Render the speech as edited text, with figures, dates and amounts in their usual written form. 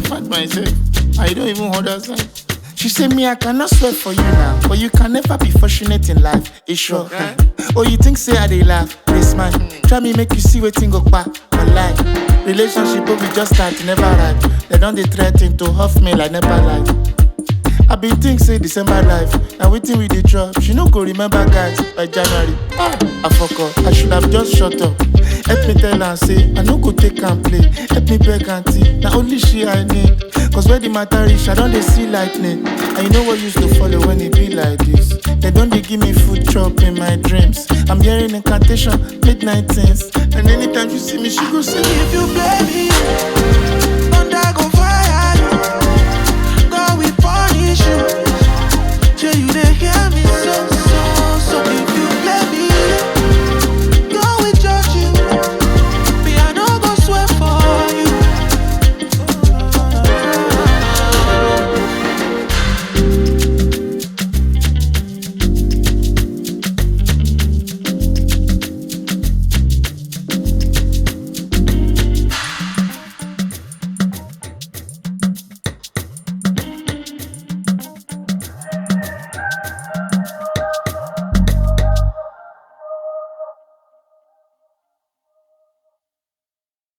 find myself. I don't even understand. She say me, I cannot swear for you now, but you can never be fortunate in life. It's sure. Oh, you think say I dey laugh, they smile. Try me make you see wetin go back my life. Relationship will be just start, never right. They don't they threaten to huff me like never life. I been think say December life. Now waiting with the drop. She no go remember guys by January. I fuck up. I should have just shut up. Help me tell her say I no go take and play. Help me beg auntie. Now only she I need. Cause where the matter is, I don't they see lightning. And you know what used to follow when it be like this. They don't they give me food chop in my dreams. I'm hearing incantation, midnight things. And anytime you see me, she go say if you baby.